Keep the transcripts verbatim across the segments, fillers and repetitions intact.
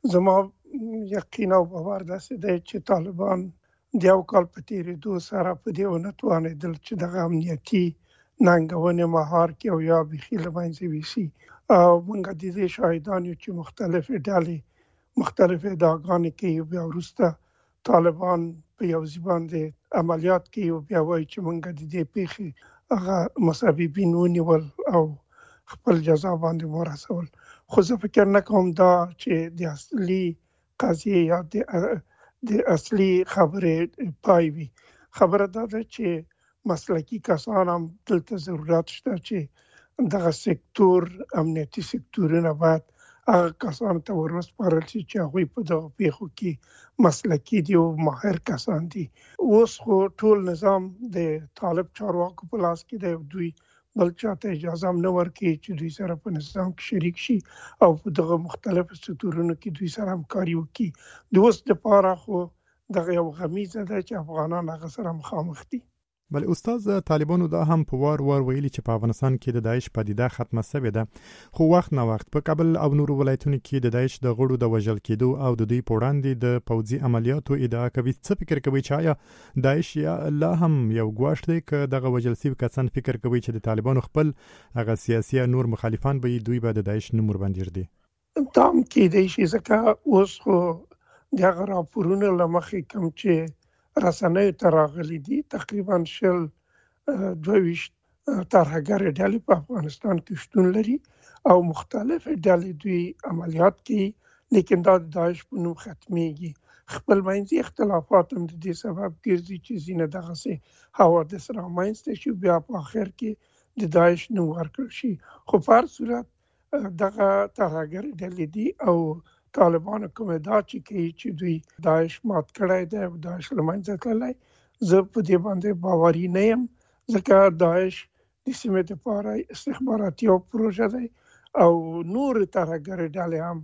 زما یقین او باور داسې دی چې طالبان د یو کال په تېرېدو سره په دې ونه توانېدل چې دغه امنیتي ننګونې مهار کړي او یا بیخي له منځه یوسي. او موږ د دې شاهدان یو چې مختلفې ډلې مختلفې ادعاګانې کوي، بیا وروسته طالبان په یو ځای باندې عملیات کوي او بیا وایي چې موږ د دې پیښې هغه مسببین ونیول او خپل جزا باندې ورسول. خو زه فکر نه کوم دا چې د اصلي قضیې یا د د اصلي خبرې پای وي. خبره دا ده چې مسلکي کسان هم دلته ضرورت شته چې دغه سکتور امنیتي سکتورونه باید هغه کسان ته ورسپارل شي چې هغوی په دغه پیښو کې مسلکي دي او ماهر کسان دي. اوس خو ټول نظام د طالب چارواکو په لاس کې دی، دوی بل چاته اجازه هم نه ورکوي چې دوی سره په نظام کې شریک شي او په دغه مختلفو سکتورونو کې دوی سره همکاري وکړي. د اوس دپاره خو دغه یو غمیزه ده چې افغانان هغه سره مخامخ دي. بله استاد، طالبانو دا هم په وار وار ویلي چې په افغانستان کې د داعش پدیده ختمه شوې ده، خو وخت نه وخت په کابل او نورو ولایتونو کې د داعش د غړو د وژل کېدو او د دوی په وړاندې د پوځي عملیاتو ادعا کوي. څه فکر کوي چې آیا داعش یا لا هم یو ګواښ دی که دغه وژل شوي کسان فکر کوي چې د طالبانو خپل هغه سیاسي یا نور مخالفان به دوی به د داعش نوم ورباندې ږدي؟ دا هم کېدای شي، ځکه اوس خو د هغه راپورونو له مخې کوم چې رسنیو ته راغلي دي، تقریبا شل دوه ویشت ترهګرې ډلې په افغانستان کې شتون لري او مختلفې ډلې دوی عملیات کوي، لیکن دا د داعش په نوم ختمیږي. خپل منځي اختلافات هم د دې سبب ګرځي چې ځینې دغسې حوادث رامنځته شي، بیا په آخر کې د داعش نوم ورکړل شي. خو په هر صورت دغه ترهګرې ډلې دي او طالبانو کوم ادعا چې کوي چې دوی داعش مات کړی دی او داعش له منځه تللی، زه په دې باندې باوري نه یم، ځکه داعش د سیمې دپاره استخباراتي یو پروژه دی او نور ترهګرې ډلې هم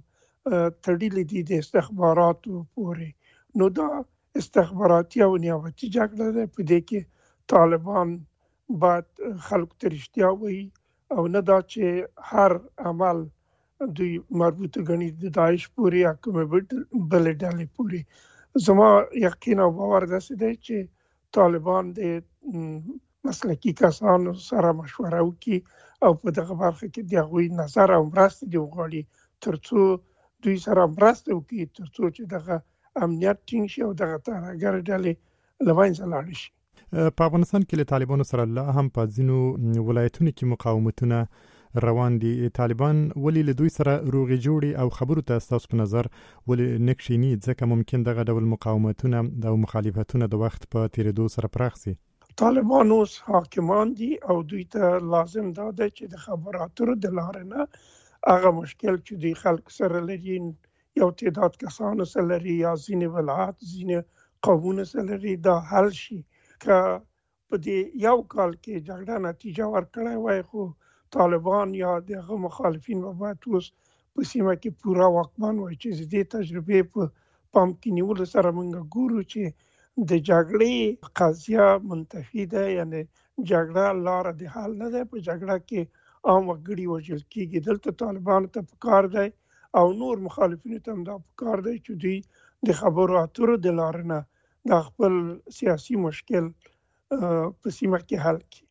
تړلې دي د استخباراتو پورې. نو دا استخباراتي او نیابتي جګړه ده، په دې کې طالبان باید خلکو ته رښتیا وایي او نه دا چې هر عمل دوی مربوطه ګڼي د داعش پورې یا کومې بلې ډلې پورې. زما یقین او باور داسې دی چې طالبان د مسلکي کسانو سره مشوره وکړي او په دغه برخه کې د هغوی نظر او مرستې دې وغواړي تر څو دوی سره مرسته وکړي، تر څو چې دغه امنیت ټینګ شي او دغه ترهګرې ډلې له منځه لاړې شي. په افغانستان کې له طالبانو سره لا هم په ځینو ولایتونو کې مقاومتونه روان دي. طالبان ولې له دوی سره روغې جوړې او خبرو ته ستاسو په نظر ولې نه کښېني، ځکه ممکن دغه ډول مقاومتونه او مخالفتونه د وخت په تېرېدو سره پراخ شي؟ طالبان اوس حاکمان دي او دوی ته لازم دا ده چې د خبرو اترو د لارې نه هغه مشکل چې دوی خلکو سره لري، یو تعداد کسانو سره لري یا ځینې ولایات ځینې قومونو سره لري، دا حل شي. که په دې یو کال کې جګړه نتیجه ورکړی وای، خو طالبان یا دغه مخالفین به باید اوس په سیمه کې پوره واکمن وای چې د دې تجربې په پام کې نیولو سره موږ ګورو چې د جګړې قضیه منتفي ده، یعنی جګړه لاره د حل نه ده. په جګړه کې عام وګړي وژل کېږي. دلته طالبانو ته پکار دی او نور مخالفینو ته هم دا پکار دی چې دوی د خبرو اترو د لارې نه د خپل سیاسي مشکل په سیمه کې حل کړي.